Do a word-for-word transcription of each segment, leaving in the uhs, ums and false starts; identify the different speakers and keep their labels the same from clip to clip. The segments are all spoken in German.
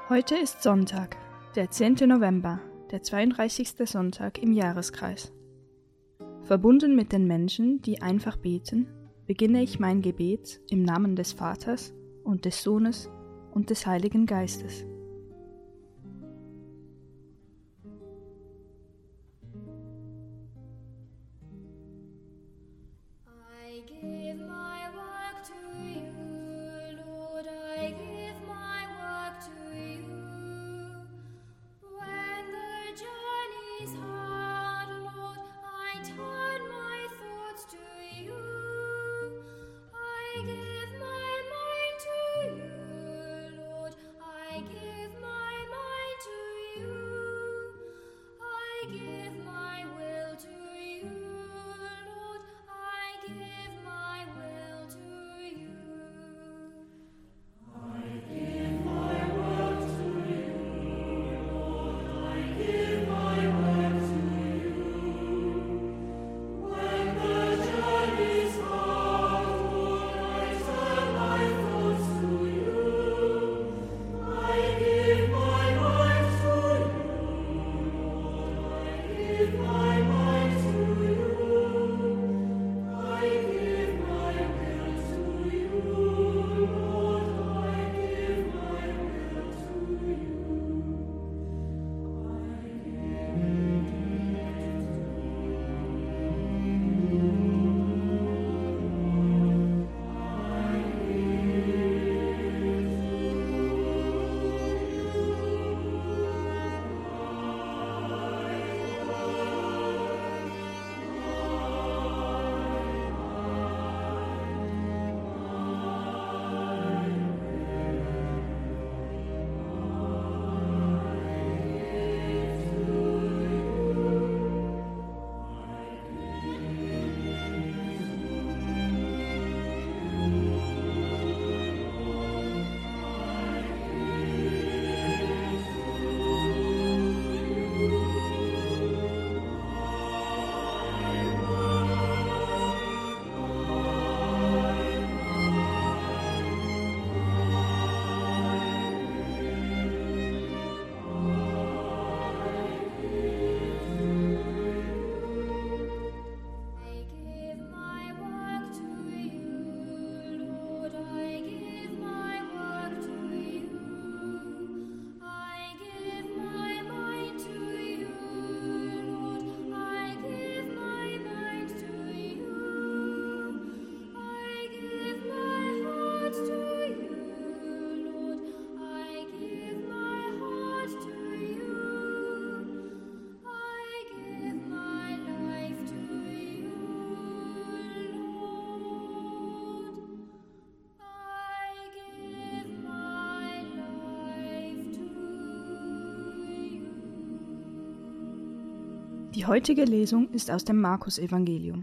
Speaker 1: Heute ist Sonntag, der zehnte November, der zweiunddreißigste Sonntag im Jahreskreis. Verbunden mit den Menschen, die einfach beten, beginne ich mein Gebet im Namen des Vaters und des Sohnes und des Heiligen Geistes. Die heutige Lesung ist aus dem Markus-Evangelium.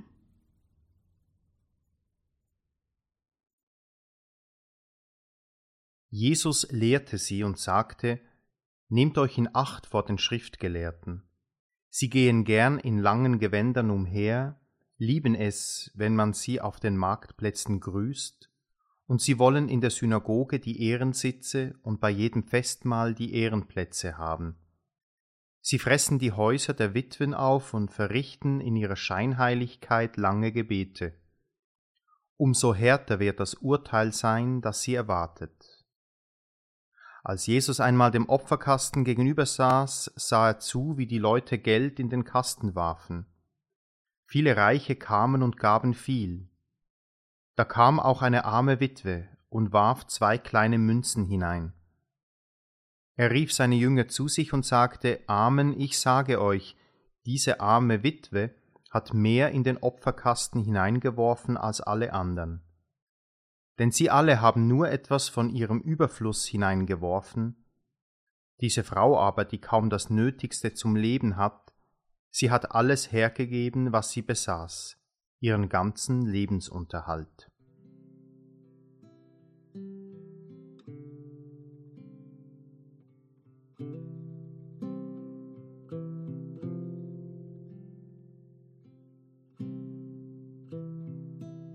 Speaker 2: Jesus lehrte sie und sagte: Nehmt euch in Acht vor den Schriftgelehrten. Sie gehen gern in langen Gewändern umher, lieben es, wenn man sie auf den Marktplätzen grüßt, und sie wollen in der Synagoge die Ehrensitze und bei jedem Festmahl die Ehrenplätze haben. Sie fressen die Häuser der Witwen auf und verrichten in ihrer Scheinheiligkeit lange Gebete. Umso härter wird das Urteil sein, das sie erwartet. Als Jesus einmal dem Opferkasten gegenüber saß, sah er zu, wie die Leute Geld in den Kasten warfen. Viele Reiche kamen und gaben viel. Da kam auch eine arme Witwe und warf zwei kleine Münzen hinein. Er rief seine Jünger zu sich und sagte: Amen, ich sage euch, diese arme Witwe hat mehr in den Opferkasten hineingeworfen als alle anderen. Denn sie alle haben nur etwas von ihrem Überfluss hineingeworfen. Diese Frau aber, die kaum das Nötigste zum Leben hat, sie hat alles hergegeben, was sie besaß, ihren ganzen Lebensunterhalt.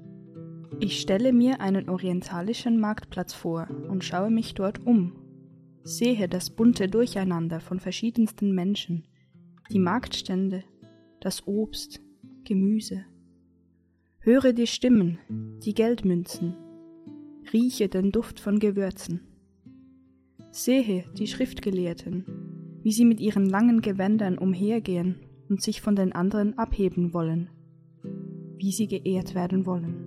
Speaker 1: Ich stelle mir einen orientalischen Marktplatz vor und schaue mich dort um. sehe das bunte Durcheinander von verschiedensten Menschen, die Marktstände, das Obst, Gemüse. Höre die Stimmen, die Geldmünzen, rieche den Duft von Gewürzen. Sehe die Schriftgelehrten, wie sie mit ihren langen Gewändern umhergehen und sich von den anderen abheben wollen, wie sie geehrt werden wollen.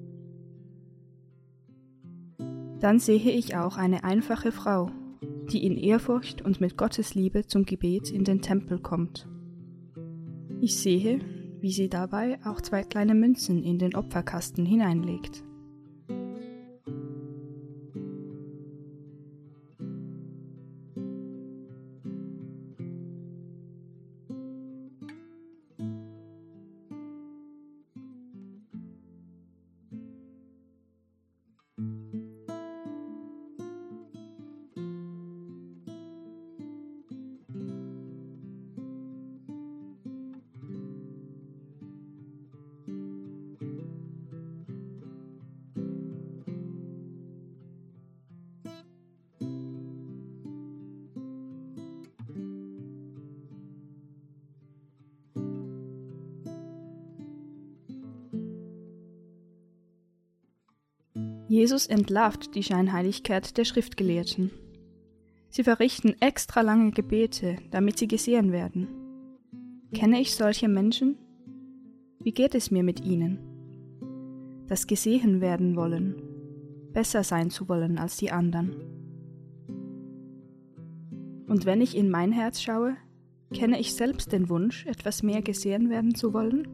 Speaker 1: Dann sehe ich auch eine einfache Frau, die in Ehrfurcht und mit Gottes Liebe zum Gebet in den Tempel kommt. Ich sehe, wie sie dabei auch zwei kleine Münzen in den Opferkasten hineinlegt. Jesus entlarvt die Scheinheiligkeit der Schriftgelehrten. Sie verrichten extra lange Gebete, damit sie gesehen werden. Kenne ich solche Menschen? Wie geht es mir mit ihnen? Das gesehen werden wollen, besser sein zu wollen als die anderen. Und wenn ich in mein Herz schaue, kenne ich selbst den Wunsch, etwas mehr gesehen werden zu wollen?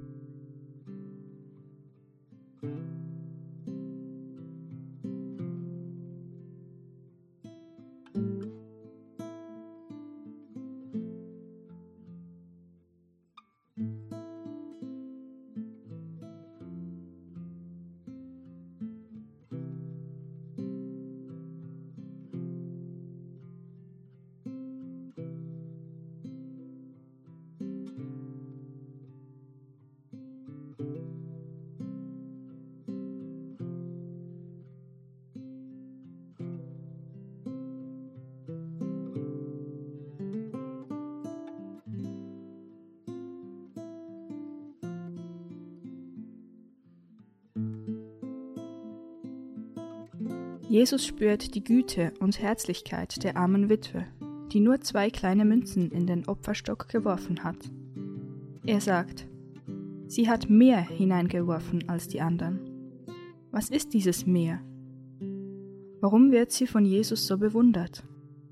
Speaker 1: Jesus spürt die Güte und Herzlichkeit der armen Witwe, die nur zwei kleine Münzen in den Opferstock geworfen hat. Er sagt, sie hat mehr hineingeworfen als die anderen. Was ist dieses Mehr? Warum wird sie von Jesus so bewundert?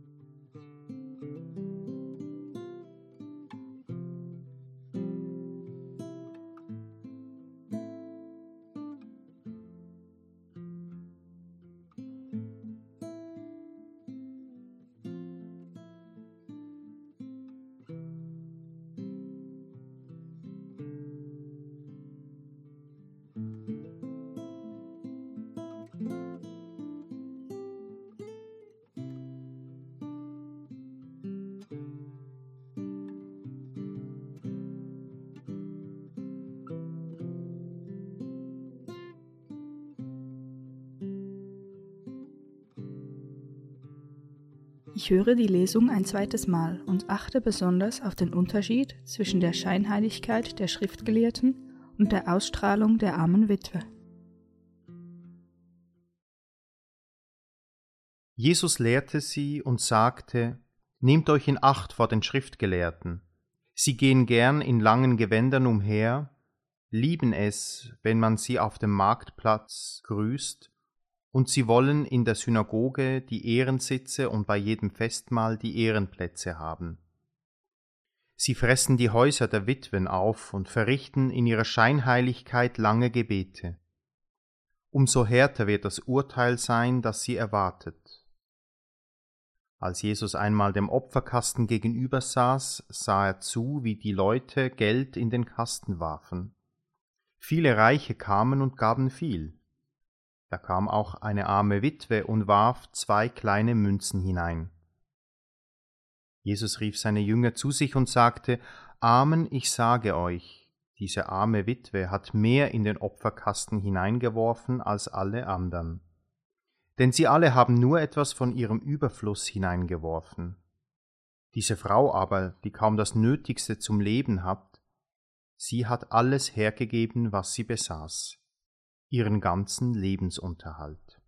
Speaker 1: Ich höre die Lesung ein zweites Mal und achte besonders auf den Unterschied zwischen der Scheinheiligkeit der Schriftgelehrten und der Ausstrahlung der armen Witwe.
Speaker 2: Jesus lehrte sie und sagte, Nehmt euch in Acht vor den Schriftgelehrten. Sie gehen gern in langen Gewändern umher, lieben es, wenn man sie auf dem Marktplatz grüßt, und sie wollen in der Synagoge die Ehrensitze und bei jedem Festmahl die Ehrenplätze haben. Sie fressen die Häuser der Witwen auf und verrichten in ihrer Scheinheiligkeit lange Gebete. Umso härter wird das Urteil sein, das sie erwartet. Als Jesus einmal dem Opferkasten gegenüber saß, sah er zu, wie die Leute Geld in den Kasten warfen. Viele Reiche kamen und gaben viel. Da kam auch eine arme Witwe und warf zwei kleine Münzen hinein. Jesus rief seine Jünger zu sich und sagte, Amen, ich sage euch, diese arme Witwe hat mehr in den Opferkasten hineingeworfen als alle anderen. denn sie alle haben nur etwas von ihrem Überfluss hineingeworfen. Diese Frau aber, die kaum das Nötigste zum Leben hat, sie hat alles hergegeben, was sie besaß, ihren ganzen Lebensunterhalt.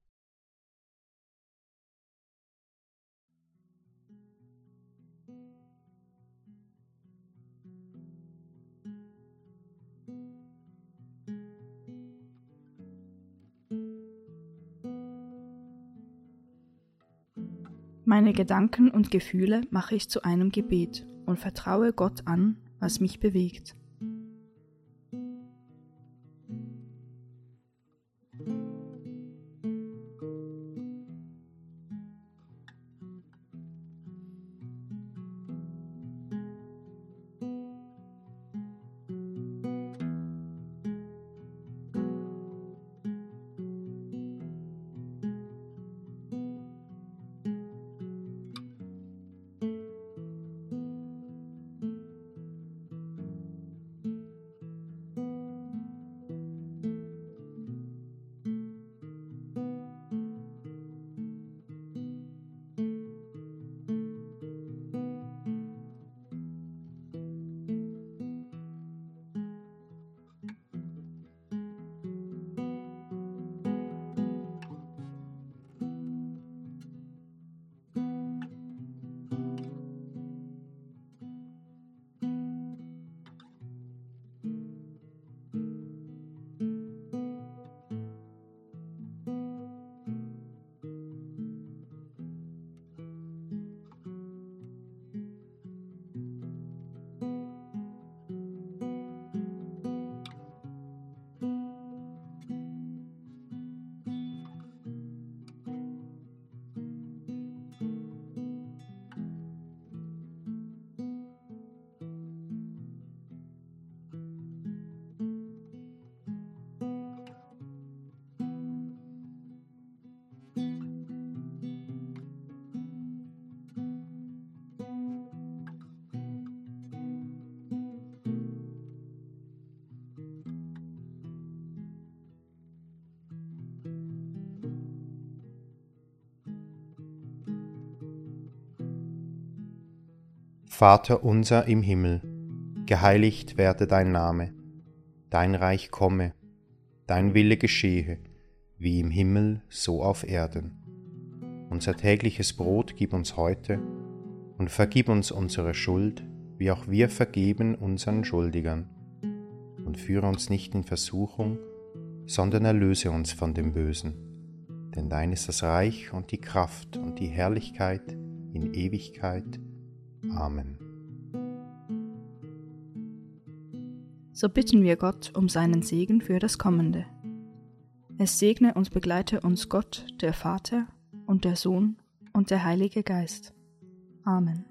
Speaker 1: Meine Gedanken und Gefühle mache ich zu einem Gebet und vertraue Gott an, was mich bewegt.
Speaker 2: Vater unser im Himmel, geheiligt werde dein Name, dein Reich komme, dein Wille geschehe, wie im Himmel so auf Erden. Unser tägliches Brot gib uns heute und vergib uns unsere Schuld, wie auch wir vergeben unseren Schuldigern. Und führe uns nicht in Versuchung, sondern erlöse uns von dem Bösen. Denn dein ist das Reich und die Kraft und die Herrlichkeit in Ewigkeit. Amen.
Speaker 1: So bitten wir Gott um seinen Segen für das Kommende. Es segne und begleite uns Gott, der Vater und der Sohn und der Heilige Geist. Amen.